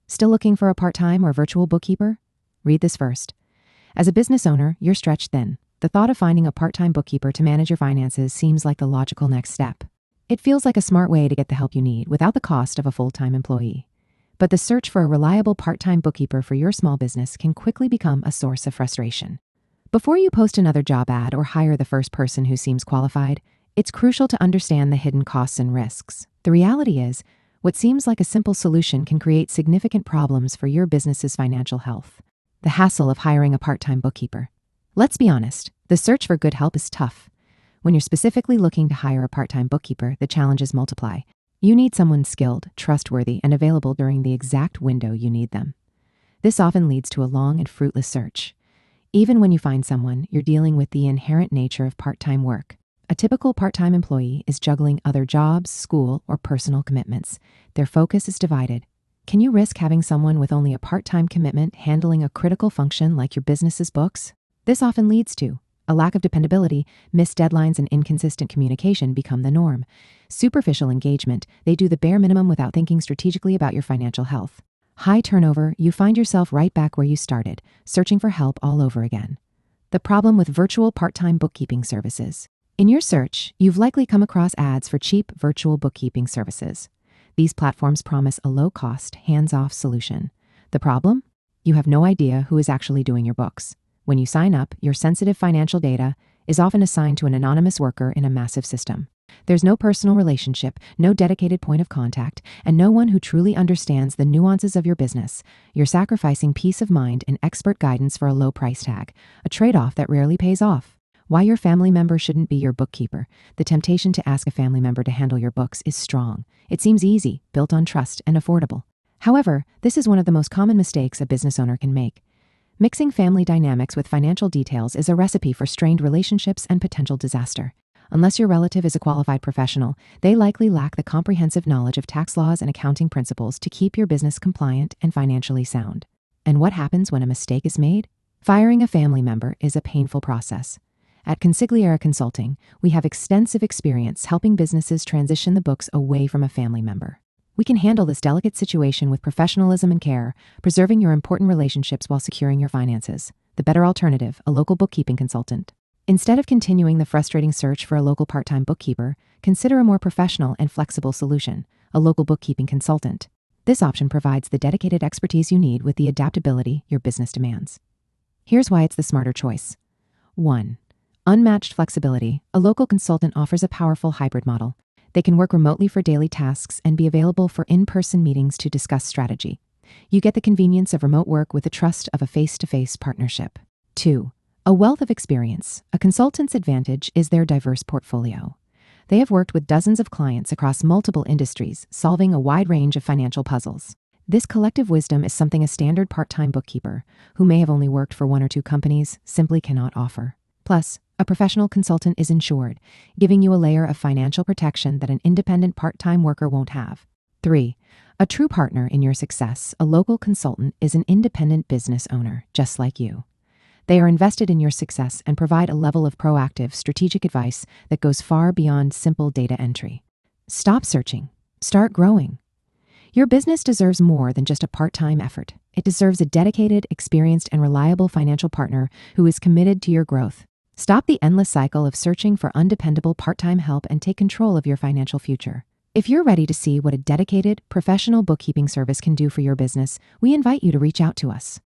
Still looking for a part-time or virtual bookkeeper? Read this first. As a business owner, you're stretched thin. The thought of finding a part-time bookkeeper to manage your finances seems like the logical next step. It feels like a smart way to get the help you need without the cost of a full-time employee. But the search for a reliable part-time bookkeeper for your small business can quickly become a source of frustration. Before you post another job ad or hire the first person who seems qualified, it's crucial to understand the hidden costs and risks. The reality is, what seems like a simple solution can create significant problems for your business's financial health. The hassle of hiring a part-time bookkeeper. Let's be honest, the search for good help is tough. When you're specifically looking to hire a part-time bookkeeper, the challenges multiply. You need someone skilled, trustworthy, and available during the exact window you need them. This often leads to a long and fruitless search. Even when you find someone, you're dealing with the inherent nature of part-time work. A typical part-time employee is juggling other jobs, school, or personal commitments. Their focus is divided. Can you risk having someone with only a part-time commitment handling a critical function like your business's books? This often leads to a lack of dependability. Missed deadlines and inconsistent communication become the norm. Superficial engagement. They do the bare minimum without thinking strategically about your financial health. High turnover. You find yourself right back where you started, searching for help all over again. The problem with virtual part-time bookkeeping services. In your search, you've likely come across ads for cheap virtual bookkeeping services. These platforms promise a low-cost, hands-off solution. The problem? You have no idea who is actually doing your books. When you sign up, your sensitive financial data is often assigned to an anonymous worker in a massive system. There's no personal relationship, no dedicated point of contact, and no one who truly understands the nuances of your business. You're sacrificing peace of mind and expert guidance for a low price tag, a trade-off that rarely pays off. Why your family member shouldn't be your bookkeeper. The temptation to ask a family member to handle your books is strong. It seems easy, built on trust, and affordable. However, this is one of the most common mistakes a business owner can make. Mixing family dynamics with financial details is a recipe for strained relationships and potential disaster. Unless your relative is a qualified professional, they likely lack the comprehensive knowledge of tax laws and accounting principles to keep your business compliant and financially sound. And what happens when a mistake is made? Firing a family member is a painful process. At Consigliera Consulting, we have extensive experience helping businesses transition the books away from a family member. We can handle this delicate situation with professionalism and care, preserving your important relationships while securing your finances. The better alternative, a local bookkeeping consultant. Instead of continuing the frustrating search for a local part-time bookkeeper, consider a more professional and flexible solution, a local bookkeeping consultant. This option provides the dedicated expertise you need with the adaptability your business demands. Here's why it's the smarter choice. 1. Unmatched flexibility. A local consultant offers a powerful hybrid model. They can work remotely for daily tasks and be available for in-person meetings to discuss strategy. You get the convenience of remote work with the trust of a face-to-face partnership. 2. A wealth of experience. A consultant's advantage is their diverse portfolio. They have worked with dozens of clients across multiple industries, solving a wide range of financial puzzles. This collective wisdom is something a standard part-time bookkeeper, who may have only worked for one or two companies, simply cannot offer. Plus, a professional consultant is insured, giving you a layer of financial protection that an independent part-time worker won't have. 3. A true partner in your success. A local consultant is an independent business owner, just like you. They are invested in your success and provide a level of proactive, strategic advice that goes far beyond simple data entry. Stop searching. Start growing. Your business deserves more than just a part-time effort. It deserves a dedicated, experienced, and reliable financial partner who is committed to your growth. Stop the endless cycle of searching for undependable part-time help and take control of your financial future. If you're ready to see what a dedicated, professional bookkeeping service can do for your business, we invite you to reach out to us.